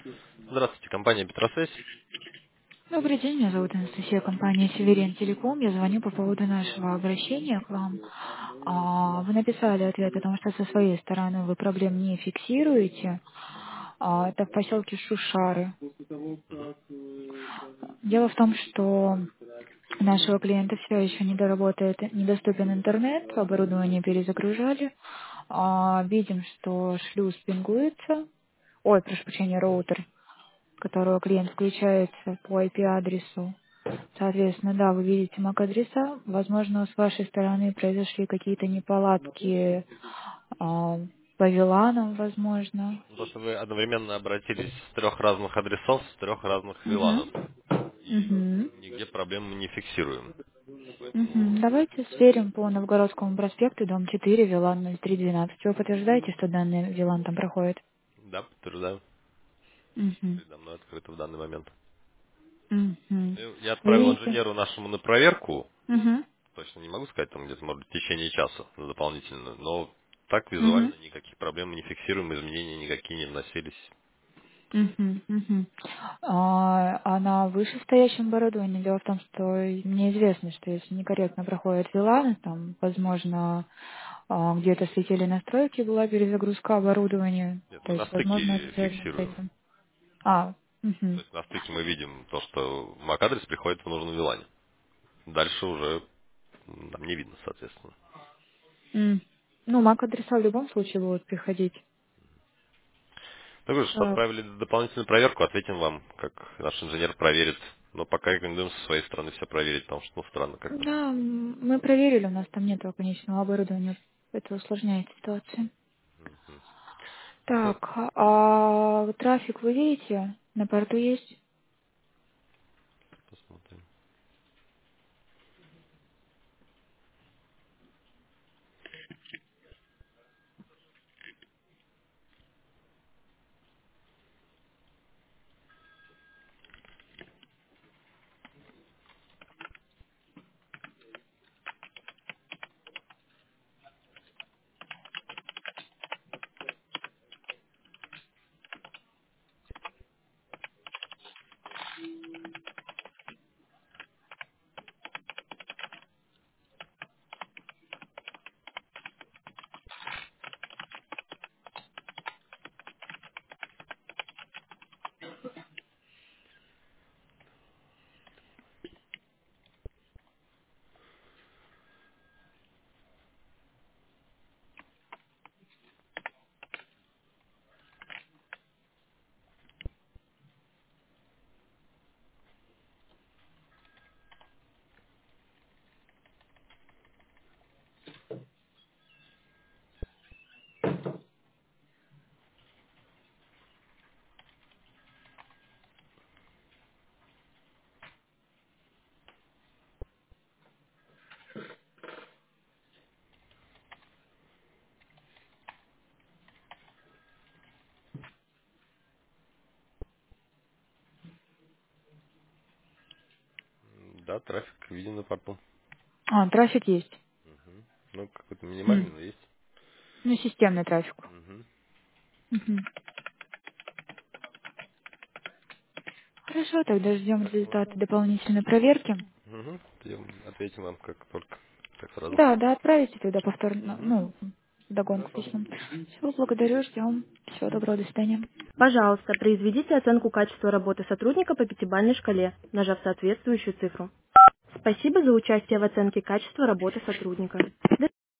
Здравствуйте, компания Петросвязь. Добрый день, меня зовут Анастасия, компания Северин Телеком. Я звоню по поводу нашего обращения к вам. Вы написали ответ о том, что со своей стороны вы проблем не фиксируете. Это в поселке Шушары. Мгм. Дело в том, что у нашего клиента все еще не доработает, недоступен интернет, оборудование перезагружали. Видим, что шлюз пингуется. Ой, прошу прощения, роутер, которого клиент включается по IP-адресу. Соответственно, да, вы видите MAC-адреса. Возможно, с вашей стороны произошли какие-то неполадки а, по виланам, возможно. Ну, то, что вы одновременно обратились с трех разных адресов, с трех разных виланов. Мгм. И Мгм. нигде проблем мы не фиксируем. Мгм. Поэтому, Давайте сверим по Новгородскому проспекту, дом 4, Вилан 0312. Вы подтверждаете, что данный Вилан там проходит? да, подтверждаю. Мгм. Передо мной открыто в данный момент. Мгм. Я Вы отправил видите? инженеру нашему на проверку. Мгм. Точно не могу сказать, там где-то, может быть, в течение часа на дополнительную. Но так Мгм. визуально никаких проблем мы не фиксируем, изменения никакие не вносились. Мгм, мгм. А на вышестоящем оборудовании дело в том, что мне известно, что если некорректно проходят виланы, там, возможно, где-то слетели настройки, была перезагрузка оборудования, Нет, то мы на есть, возможно, это стыке связано с фиксируем. этим. То Мгм. есть на стыке мы видим то, что MAC-адрес приходит в нужном вилане. Дальше уже нам не видно, соответственно. М. Ну, MAC-адреса в любом случае будут приходить. Ну, говорю, что Так. отправили дополнительную проверку, ответим вам, как наш инженер проверит. Но пока рекомендуем со своей стороны все проверить, потому что, ну, странно как-то. Да, мы проверили, у нас там нет конечного оборудования, это усложняет ситуацию. Хорошо, Так, трафик вы видите? На порту есть? посмотрим. Да, трафик виден на порту. Трафик есть. Ну, какой-то М. минимальный, но есть. Ну, системный трафик. Мгм. Мгм. Хорошо, тогда ждем Поэтому, результаты дополнительной проверки. ответим вам как только, как сразу. Да, да, отправите тогда повторно, Мгм. ну, вдогонку Хорошо. письмом. Все, благодарю, ждем. Всего доброго, до свидания. Пожалуйста, произведите оценку качества работы сотрудника по пятибалльной шкале, нажав соответствующую цифру. Спасибо за участие в оценке качества работы сотрудника. До